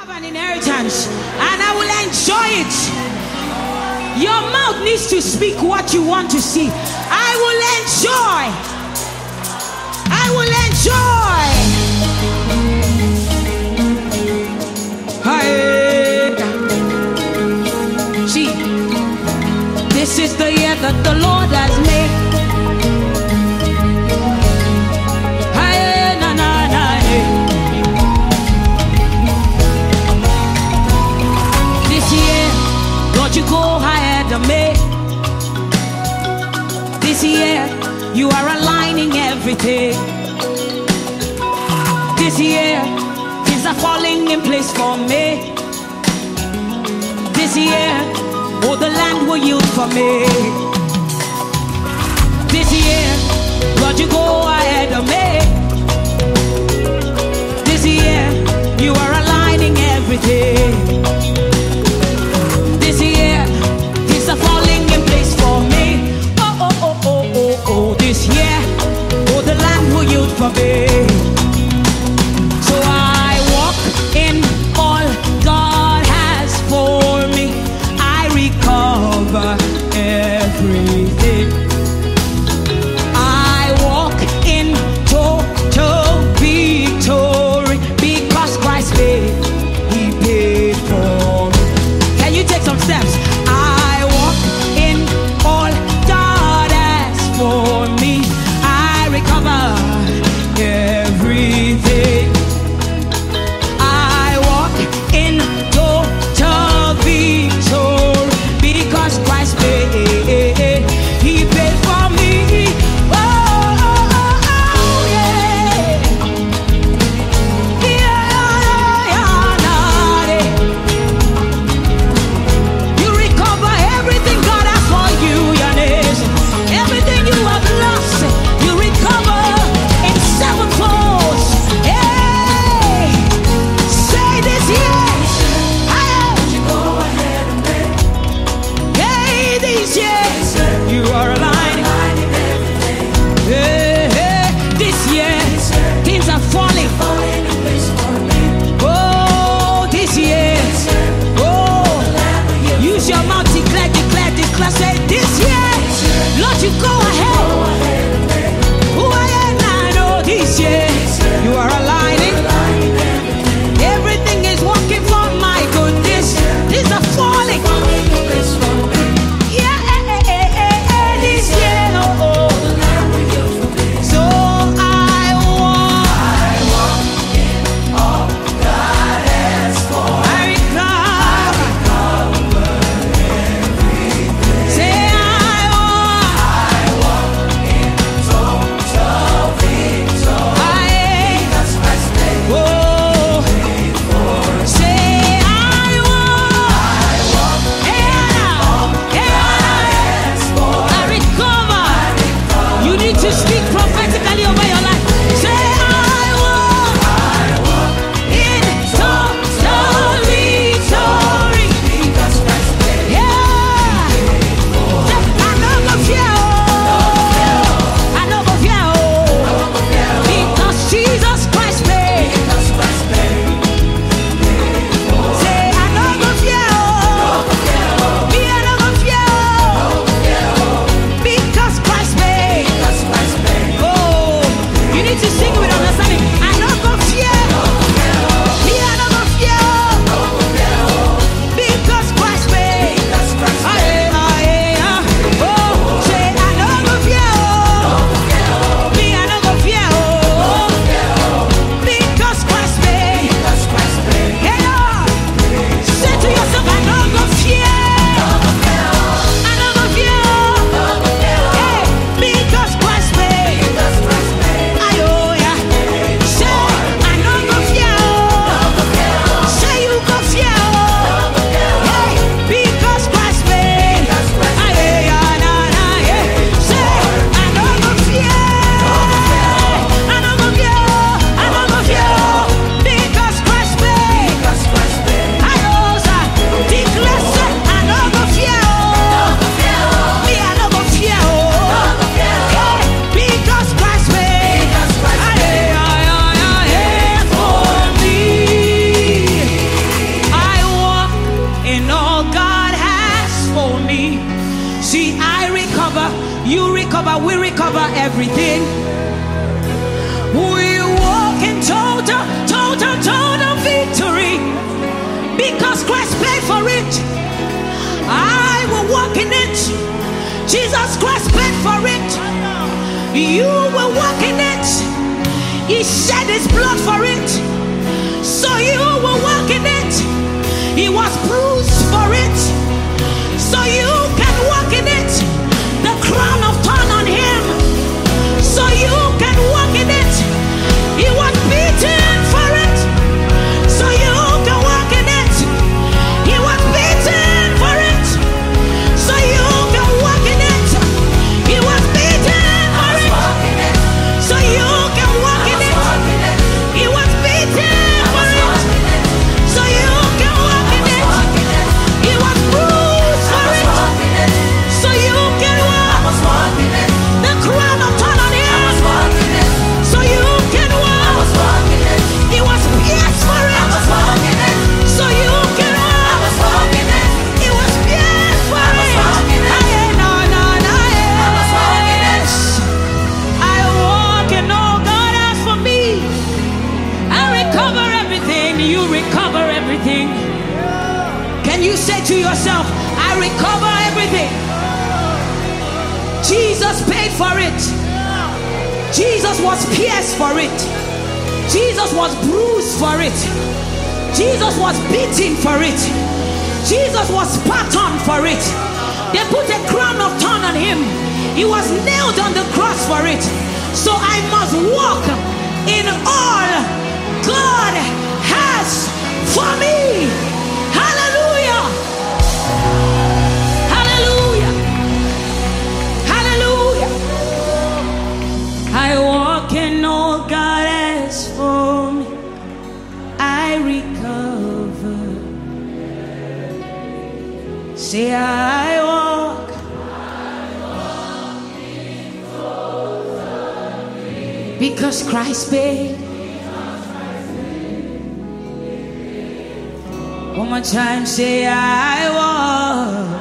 have an inheritance and I will enjoy it. Your mouth needs to speak what you want to see. I will enjoy. I will enjoy. Hey. See, this is the year that the Lord has made. Hey, na na na. This year, Lord, you go ahead of me. This year, you are aligning everything. This year, things are falling in place for me. This year, oh, the land will yield for me. This year, Lord, you go ahead of me. This year, you are aligning everything. This year, things are falling in place for me. Oh, oh, oh, oh, oh, oh. This year, oh, the land will yield for me. So I walk in all God has for me. I recover everything. I walk into everything. We walk in total victory because Christ paid for it. I will walk in it. Jesus Christ paid for it. You will walk in it. He shed his blood for it. So you will walk in it. He was bruised for it. So you can walk in it. The crown of thorn on him. So you can walk in it. He was beaten for it. So you can walk in it. He was beaten for it. So you can walk in it. He was beaten for it. So you can walk in it. He was beaten for it. So you can walk in it. He was bruised for it. So you can walk. The crown of thorn on him. So you can walk. He was pierced for it. So you can walk. He was pierced for it. I walk and all God has for me. I recover everything. You recover everything. Can you say to yourself, I recover everything? Jesus paid for it. Jesus was pierced for it. Jesus was bruised for it. Jesus was beaten for it. Jesus was spat on for it. They put a crown of thorn on him. He was nailed on the cross for it. So I must walk in all God has for me. Hallelujah. Hallelujah. Hallelujah. I walk in all God has for me. I recover. Say I walk. Because Christ paid. One more time, say I walk.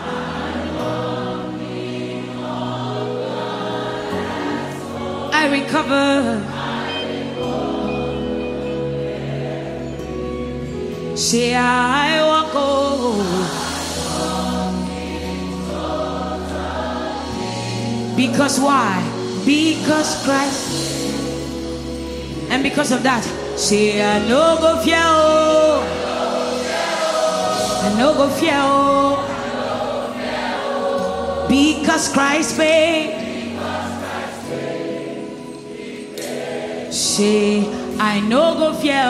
I recover. Say I walk. Oh. Because why? Because Christ. And because of that, say I no go fear. I no go fear. Because Christ paid. Say I no go fear.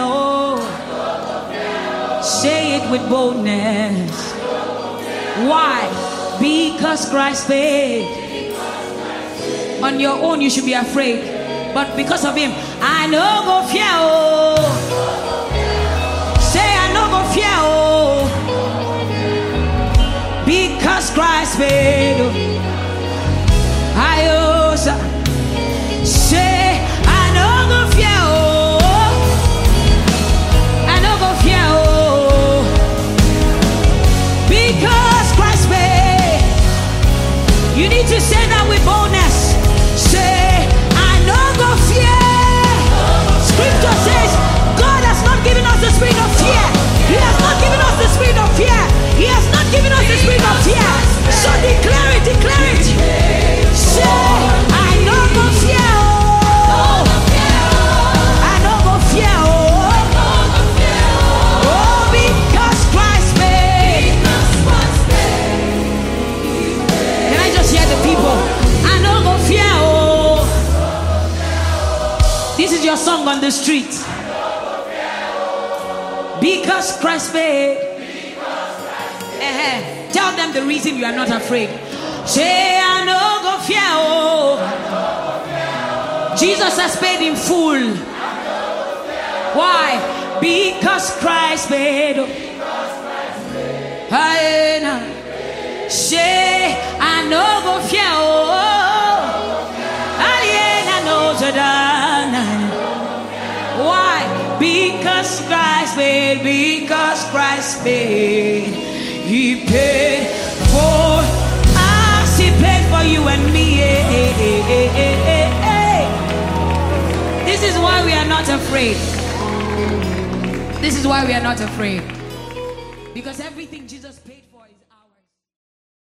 Say it with boldness. Why? Because Christ paid. On your own you should be afraid, but because of him, I no go fear. Say I no go fear. Because Christ paid. I also say I no go fear. I no go fear. Because Christ paid. You need to say that with boldness. Say I no go fear. Scripture says God has not given us the spirit of fear. He has not given us the spirit of fear. He has not given us the spirit of fear. So declare it, declare it. Say I no go fear. I no go fear. Oh, because Christ paid. Can I just hear the people? I no go fear. This is your song on the street. Because Christ paid. Tell them the reason you are not afraid. Say I no go fear. Jesus has paid in full. Why? Because Christ paid. Say I no go fear. Why? Because Christ paid. Because Christ paid. He paid for us. He paid for you and me. why we are not afraid. This is why we are not afraid. Because everything Jesus paid for.